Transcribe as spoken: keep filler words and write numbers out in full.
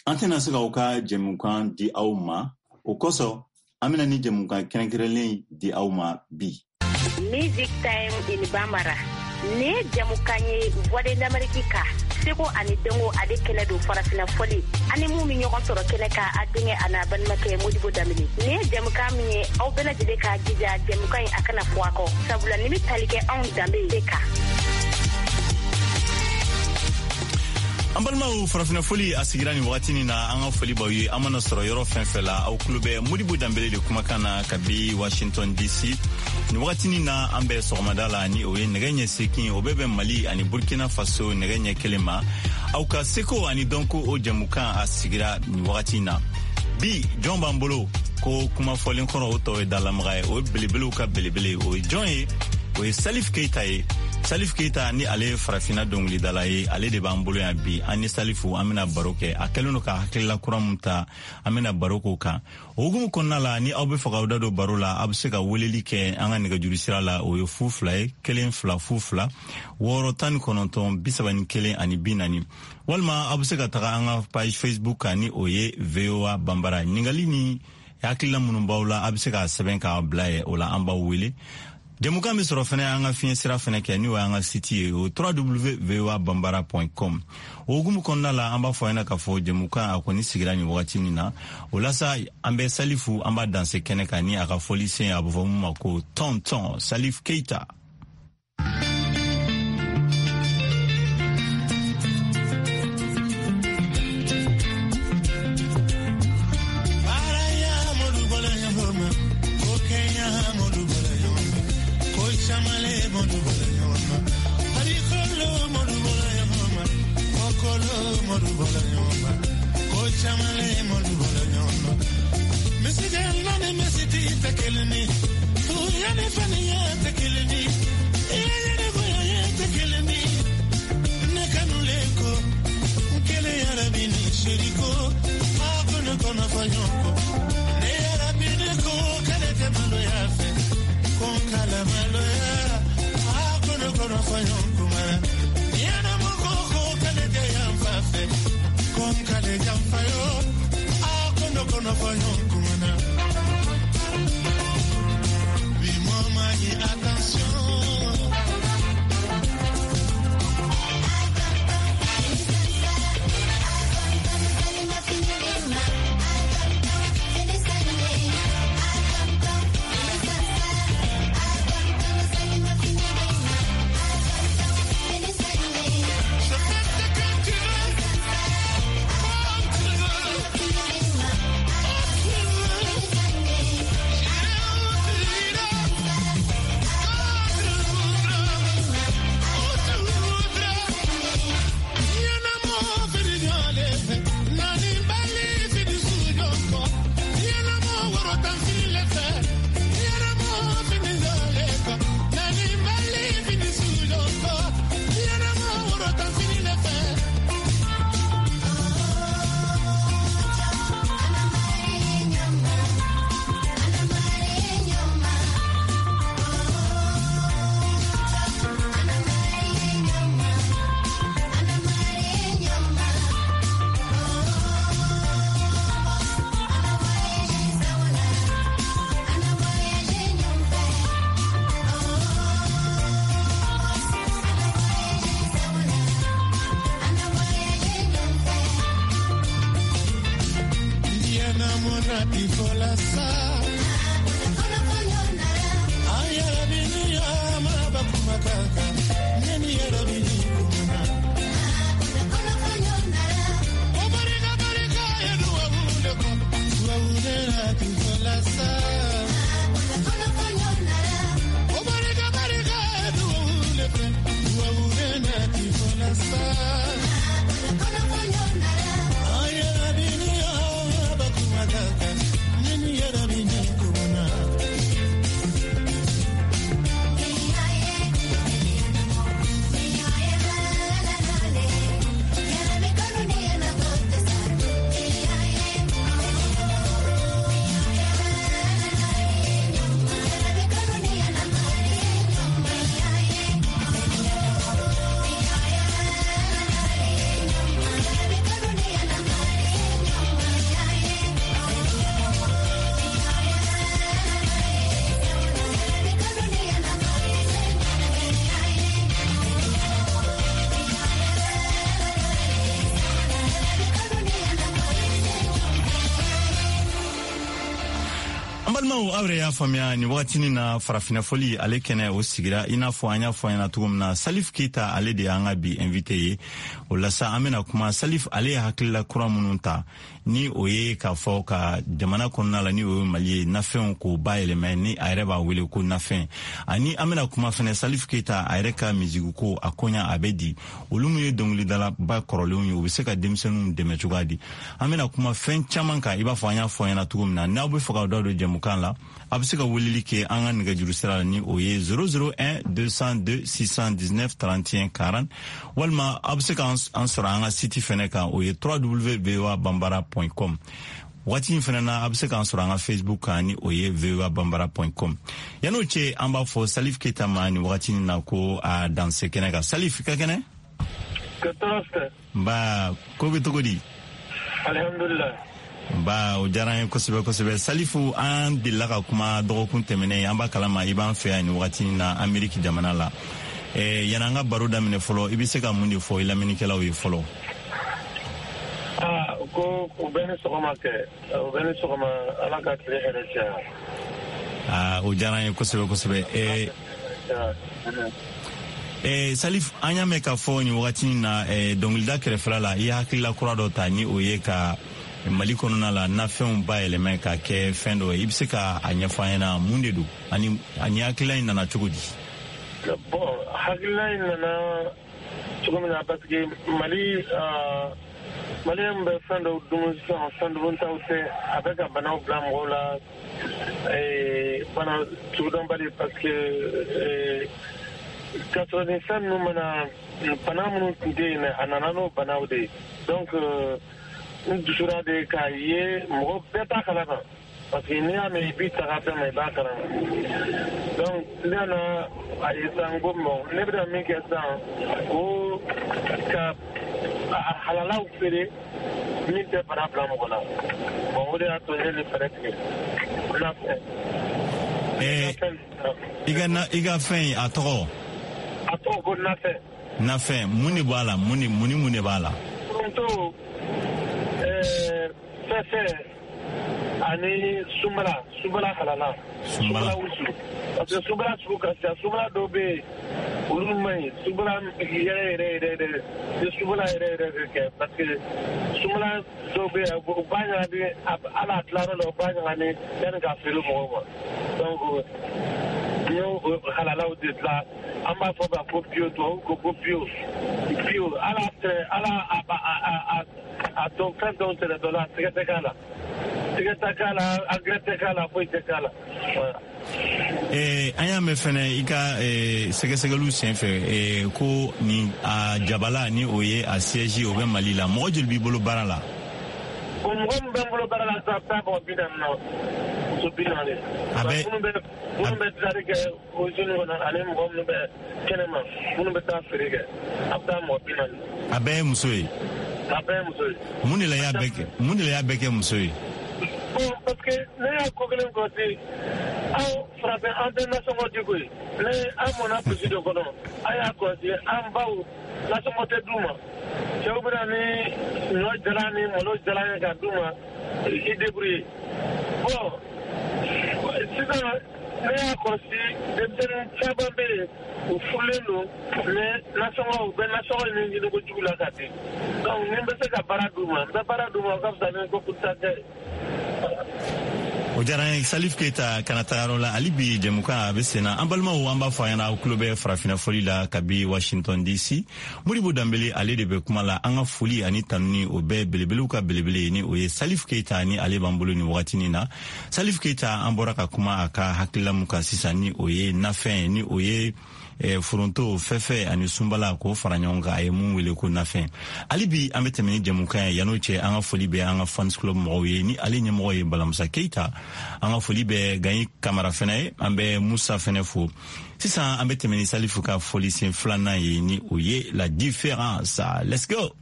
an tɛna se ka u ka jɛmukan di aw ma o kosɔn an bɛna ni jɛmukan kɛrɛnkɛrɛnlen di aw ma bi. Music Time in Bambara ne jɛmukan ye Voix de l'Amérique ka seko ani dengo ale kɛnɛ don farafina fɔli ani mun mi ɲɔgɔn sɔrɔ kɛnɛ ka a denkɛ a n'a balimakɛ Modibo Dambele ne jɛmukan min ye aw bɛɛ lajɛlen ka jija jɛmukan in a kana fɔ a kɔ sabula ni bɛ tali kɛ anw danbe de kan. An balimaw farafina foli a sigira ni wagati ni na an ka foli b'aw ye an mana sɔrɔ yɔrɔ fɛn fɛn la aw tulo bɛ Modibo Dambele de kumakan na kabi Washington D C ni wagati ni na an bɛ sɔgɔmada la ni o ye nɛgɛ ɲɛ seegin o bɛɛ bɛ Mali ani Burkina Faso nɛgɛ ɲɛ kelen ma aw ka seko ani dɔnko o jɛmukan a sigira ni wagati na bi jɔn b'an bolo ko kuma fɔlen kɔrɔ o tɔ ye dalamaga ye o ye belebelew ka belebele o ye jɔn ye o ye Salif Keita ye. Salif Keita ni ale farafina dɔnkilidala ye ale de b'an bolo yan bi an ni Salifu an bɛna baro kɛ a kɛlen don ka hakilila kura min ta an bɛna baro k'o kan o hukumu kɔnɔna la ni aw bɛ fɛ k'aw da don baro la aw bɛ se ka weleli kɛ an ka nɛgɛjuru sira la o ye fu fila ye kelen fila fu fila wɔɔrɔ tan ni kɔnɔntɔn bi saba ni kelen ani bi naani walima aw bɛ se ka taga an ka page Facebook kan ni o ye V O A Bambara ɲininkali ni hakilila minnu b'aw la aw bɛ se k'a sɛbɛn k'a bila ye o la an b'aw wele. Jɛmukan bɛ sɔrɔ fɛnɛ an ka fiɲɛ sira fɛnɛ kɛ n'o y'an ka site ye o w w w point v o a bambara point com o hukumu kɔnɔna la an b'a fɔ an ɲɛna k'a fɔ jɛmukan a kɔni sigira nin wagati min na o la sa an bɛ Salifu an b'a danse kɛnɛ kan ni a ka fɔli sen a bɛ fɔ mun ma ko Tonton Salif Keita. balimaw awre y'a faamuya ni wagatini na farafina foli ale kɛnɛ o sigira i n'a fɔ an y'a fɔ ɲɛna cogo min na Salif Keita ale de y'an ka bi invité ye o la sa an bɛna kuma Salif ale ye hakilila kura minnu ta ni o ye k'a fɔ ka jamana kɔnɔna la ni o ye Mali ye nafɛnw k'o bayɛlɛma ni a yɛrɛ b'a wele ko nafɛn ani an bɛna kuma fɛnɛ Salif Keita a yɛrɛ ka musique ko a koɲa a bɛ di olu min ye dɔnkilidalaba kɔrɔlenw ye o bɛ se ka denmisɛnninw dɛmɛ cogoya di an bɛna kuma fɛn caman kan i b'a fɔ an y'a fɔ ɲɛna cogo min na n'aw bɛ fɛ ka da don jɛmukan la a bɛ se ka weleli kɛ an ka nɛgɛjuru sira la ni o ye zéro zéro un deux cent deux six cent dix-neuf trente et un quarante walima a bɛ se ka an sɔrɔ an ka site fɛnɛ kan o ye w w w point v o a bambara point com waati in fɛnɛ na a bɛ se k'an sɔrɔ an ka Facebook kan ni o ye v o a bambara point com yan'o cɛ an b'a fɔ Salif Keita ma ni waati in na ko a danse kɛnɛ kan Salif ka kɛnɛ nba ko bɛ cogo di alhamdulillah ba o diyara n ye kosɛbɛ kosɛbɛ Salifu an delila ka kuma dɔgɔkun tɛmɛnen an b'a kalama i b'an fɛ yan ni wagati na Ameriki jamana la eh, yana an ka baro daminɛ fɔlɔ i bɛ se ka mun de fɔ i lamɛnnikɛlaw ye fɔlɔ ah ko u bɛ ni sɔgɔma kɛ u bɛ ni sɔgɔma ala ka tile hɛrɛ caya ah o diyara n ye kosɛbɛ kosɛbɛ eh, eh, Salif an y'a mɛn k'a fɔ nin wagati na eh, dɔnkilida kɛrɛfɛla la i ye hakilila kura dɔ ta ni o ye ka Mali kɔnɔna la nafɛnw bayɛlɛma ka kɛ fɛn dɔ ye i bɛ se ka a ɲɛfɔ an ɲɛna mun de don ani ani hakilila in nana cogo di bon hakilila in nana cogo min na parce que Mali Mali bɛ fɛn dɔw dun sisan fɛn duntaw tɛ a bɛ ka banaw bila mɔgɔw la bana cugudɔnbali parce que k'a sɔrɔ nin fɛn ninnu mana bana minnu tun tɛ yen a nana n'o banaw de ye donc n dusura de k'a ye mɔgɔ bɛɛ t'a kalama parce que n'i y'a mɛn i b'i taga fɛn ma i b'a kalama donc ne nana a ye sisan ko bon ne bɛna min kɛ sisan ko ka halalaw feere min tɛ bana bila mɔgɔ la bon o de y'a to ne ni fɛrɛ tigɛ nafɛn. i ka na i ka fɛn a tɔgɔ. a tɔgɔ ko nafɛn. nafɛn mun de b'a la mun ni mun ni mun de b'a la. foronto fɛfɛ ani sunbala sunbala halala. sunbala wusu parce que sunbala sugu ka ca sunbala dɔw bɛ yen olu man ɲi sunbala yɛrɛ yɛrɛ yɛrɛ yɛrɛ de sunbala yɛrɛ yɛrɛ de kɛ parce que sunbala dɔw bɛ yen u b'a ɲagami ala a tilayɔrɔ la u b'a ɲagami yanni k'a feere mɔgɔw ma donc n y'o halalaw de dilan an b'a fɔ ka ko piyo tubabu ko ko piyo piyo ala tɛ ala a a a dɔn fɛn dɔw tɛrɛ dɔ la tigɛ tɛ k'a la tigɛ tɛ k'a la angirɛ tɛ k'a la foyi tɛ k'a la. Eh, an y'a mɛn fɛnɛ i ka eh, sɛgɛsɛgɛliw senfɛ eh, ko ni a jabala ni o ye a siège o bɛ Mali la mɔgɔ joli b'i bolo baara la. o mɔgɔ min bɛ n bolo baara la sisan a bɛ taa mɔgɔ bi naani na muso bi naani. a bɛ minnu bɛ minnu bɛ dilali kɛ usine kɔnɔ ani mɔgɔ minnu bɛ kɛnɛma minnu bɛ taa feere kɛ a bɛ taa mɔgɔ bi naani. a bɛɛ ye muso ye. a bɛɛ ye muso ye. mun de la y'a bɛɛ kɛ mun de la y'a bɛɛ kɛ muso ye. bon parce que ne y'a ko kelen kɔsi aw farafin an tɛ nasɔngɔ di koyi ne an mɔna pusi dɔ kɔnɔ an y'a kɔsi an baw nasɔngɔ tɛ d'u ma cɛw bɛ na ni ɲɔ jala ni malo jala ye ka d'u ma i débrouiller bon sisan ne y'a kɔsi denmisɛnnin caman bɛ yen u furulen don mais nasɔngɔ u bɛ nasɔngɔ ɲini ɲini kojugu la ka di donc ni n bɛ se ka baara d'u ma n bɛ baara d'u ma o ka fisa ni ko kuta tɛ. o diyara n ye Salif Keita kana tagayɔrɔ la hali bi jɛmukan a bɛ sen na an balimaw an b'a fɔ a ɲɛna aw tulo bɛ farafina foli la kabi Washington D C Modibo Danbele ale de bɛ kuma la an ka foli ani tanuni o bɛɛ belebelew ka belebele ni o ye Salif Keita ni ale b'an bolo ni wagatinin na Salif Keita an bɔra ka kuma a ka hakilila mun kan sisan ni o ye nafɛn ni o ye eh, foronto fɛfɛ ani sunbala k'o fara ɲɔgɔn kan a ye mun wele ko nafɛn hali bi an bɛ tɛmɛ ni jɛmukan ye yan'o cɛ an ka foli bɛ an ka fans club mɔgɔw ye ni ale ɲɛmɔgɔ ye Balamusa Keita an ka foli bɛ Gayi Kamara fɛnɛ ye an bɛ Musa fɛnɛ fo sisan an bɛ tɛmɛ ni Salifu ka foli sen filanan ye ni o ye la différence let's go.